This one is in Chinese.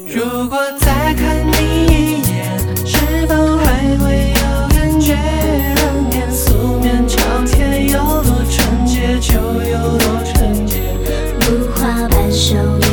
如果再看你一眼，是否还会有感觉？让年素面朝天，有多纯洁就有多纯洁。 如花般手